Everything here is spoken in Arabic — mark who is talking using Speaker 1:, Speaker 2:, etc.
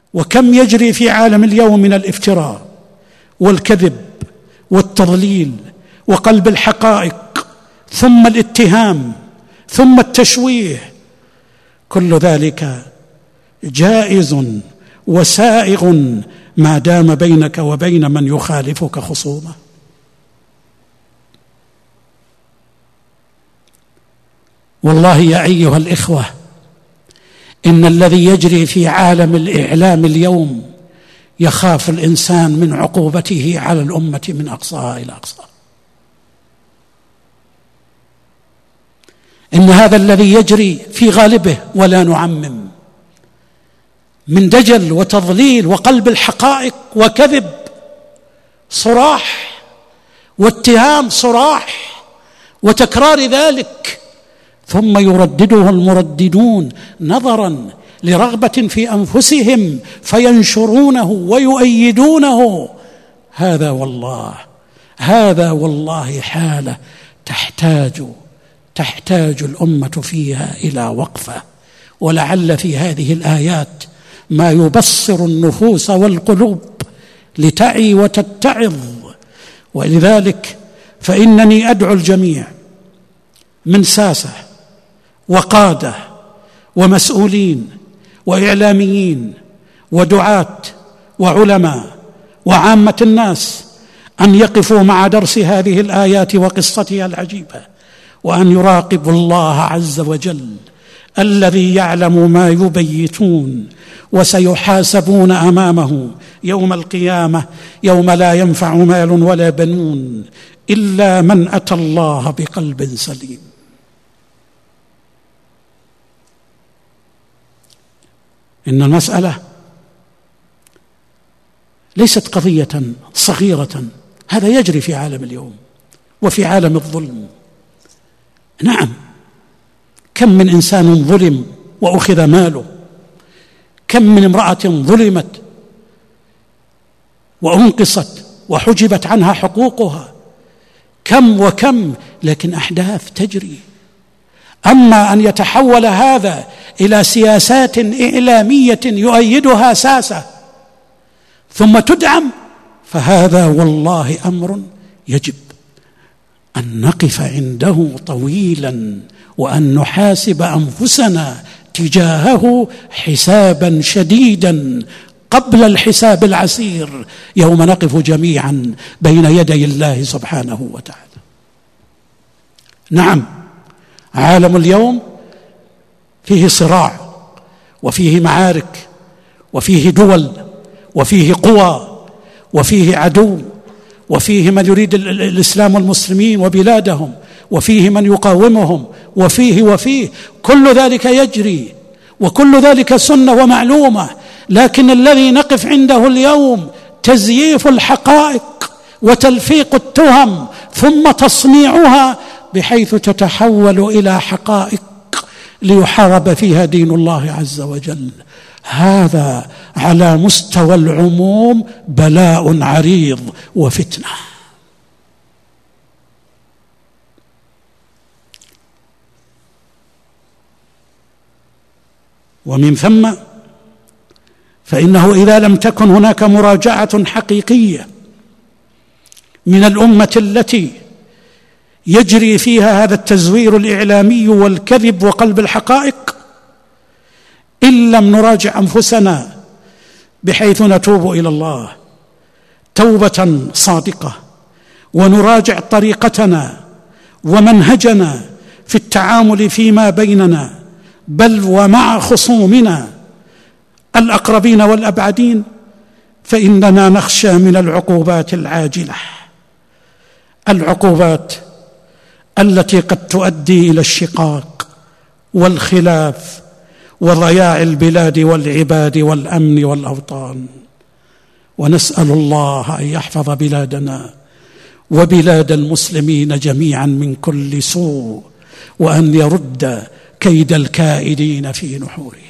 Speaker 1: وكم يجري في عالم اليوم من الافتراء والكذب والتضليل وقلب الحقائق، ثم الاتهام، ثم التشويه. كل ذلك جائز وسائغ ما دام بينك وبين من يخالفك خصومة. والله يا أيها الإخوة، إن الذي يجري في عالم الإعلام اليوم يخاف الإنسان من عقوبته على الأمة من أقصاها إلى أقصاها. إن هذا الذي يجري في غالبه، ولا نعمم، من دجل وتضليل وقلب الحقائق وكذب صراح، واتهام صراح، وتكرار ذلك، ثم يردده المرددون نظرا لرغبة في أنفسهم فينشرونه ويؤيدونه. هذا والله حالة تحتاج الأمة فيها إلى وقفة. ولعل في هذه الآيات ما يبصر النفوس والقلوب لتعي وتتعظ. ولذلك فإنني أدعو الجميع من ساسة وقادة ومسؤولين وإعلاميين ودعاة وعلماء وعامة الناس أن يقفوا مع درس هذه الآيات وقصتها العجيبة، وأن يراقبوا الله عز وجل الذي يعلم ما يبيتون، وسيحاسبون أمامه يوم القيامة، يوم لا ينفع مال ولا بنون إلا من أتى الله بقلب سليم. إن المسألة ليست قضية صغيرة، هذا يجري في عالم اليوم وفي عالم الظلم. نعم، كم من إنسان ظلم وأخذ ماله، كم من امرأة ظلمت وأنقصت وحجبت عنها حقوقها، كم، لكن أحداث تجري. أما أن يتحول هذا إلى سياسات إعلامية يؤيدها ساسة ثم تدعم، فهذا والله أمر يجب أن نقف عنده طويلا، وأن نحاسب أنفسنا تجاهه حسابا شديدا قبل الحساب العسير يوم نقف جميعا بين يدي الله سبحانه وتعالى. نعم، عالم اليوم فيه صراع وفيه معارك وفيه دول وفيه قوى وفيه عدو وفيه من يريد الإسلام والمسلمين وبلادهم وفيه من يقاومهم وفيه كل ذلك يجري، وكل ذلك سنة ومعلومة. لكن الذي نقف عنده اليوم تزييف الحقائق وتلفيق التهم ثم تصنيعها بحيث تتحول إلى حقائق ليحارب فيها دين الله عز وجل. هذا على مستوى العموم بلاء عريض وفتنة. ومن ثم فإنه إذا لم تكن هناك مراجعة حقيقية من الأمة التي يجري فيها هذا التزوير الإعلامي والكذب وقلب الحقائق، إن لم نراجع أنفسنا بحيث نتوب إلى الله توبة صادقة، ونراجع طريقتنا ومنهجنا في التعامل فيما بيننا بل ومع خصومنا الأقربين والأبعدين، فإننا نخشى من العقوبات العاجلة، العقوبات التي قد تؤدي إلى الشقاق والخلاف وضياع البلاد والعباد والأمن والأوطان. ونسأل الله أن يحفظ بلادنا وبلاد المسلمين جميعا من كل سوء، وأن يرد كيد الكائدين في نحورهم.